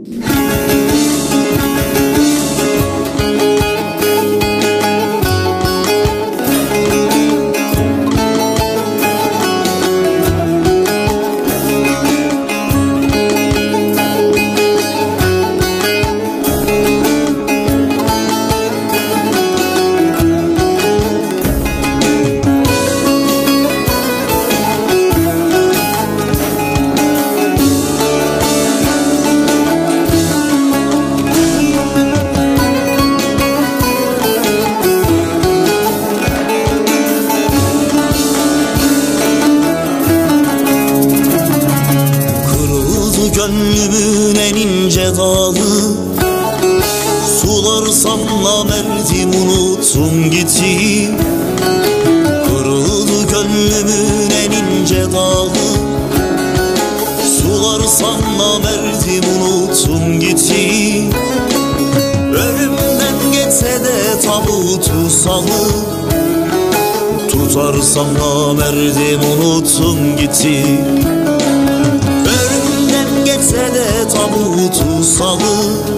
Gönlümün en ince dağı, sularsam namerdim unuttum gitti. Kırıldı gönlümün en ince dağı, sularsam namerdim unuttum gitti. Ölümden geçse de tabutu salı, tutarsam namerdim unuttum gitti. Geçse de tabutu salı,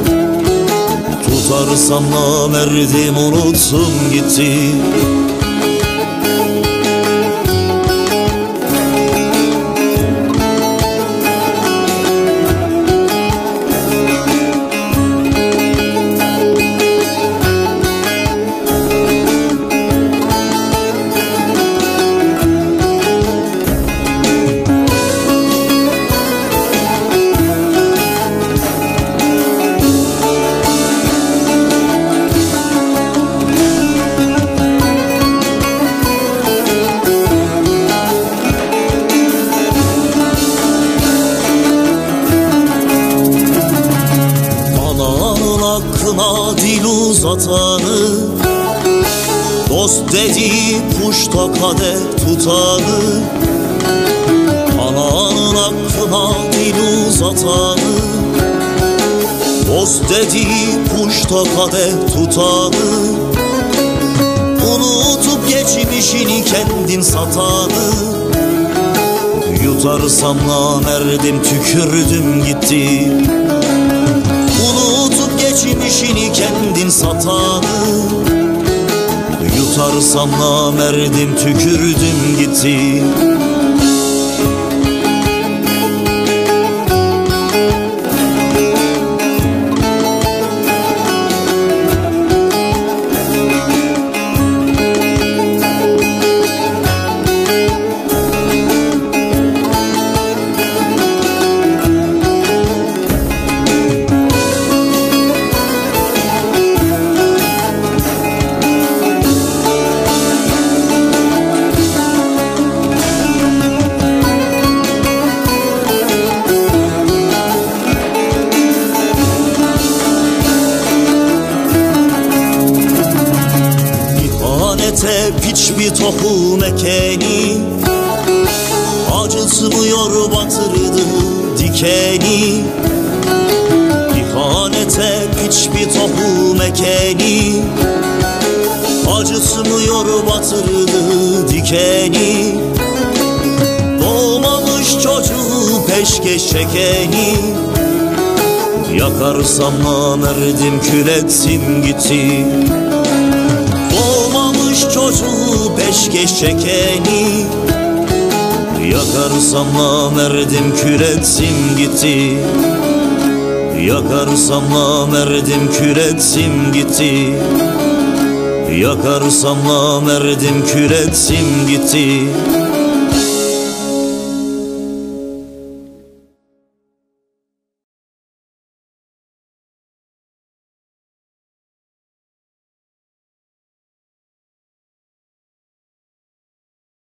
tutarsam namerdim unuttum gitti. Hakkına dil uzatanı, dost dedi puşta kadeh tutanı. Ananın hakkına dil uzatanı, dost dedi puşta kadeh tutanı. Unutup geçmişini kendin satanı, yutarsam namerdim tükürdüm gitti. Unutup geçmişini kendin satanı, yutarsam namerdim tükürdüm gitti. Hiçbir tohum ekeni acıtmıyor, batırdı dikeni. İhanete hiçbir tohum ekeni acıtmıyor, batırdı dikeni. Doğmamış çocuğu peşkeş çekeni, yakarsam namerdim kül etsim gitti. Çocuğu peşkeş çekeni, yakarsam namerdim kül etsim gitti. Yakarsam namerdim kül etsim gitti. Yakarsam namerdim kül etsim gitti.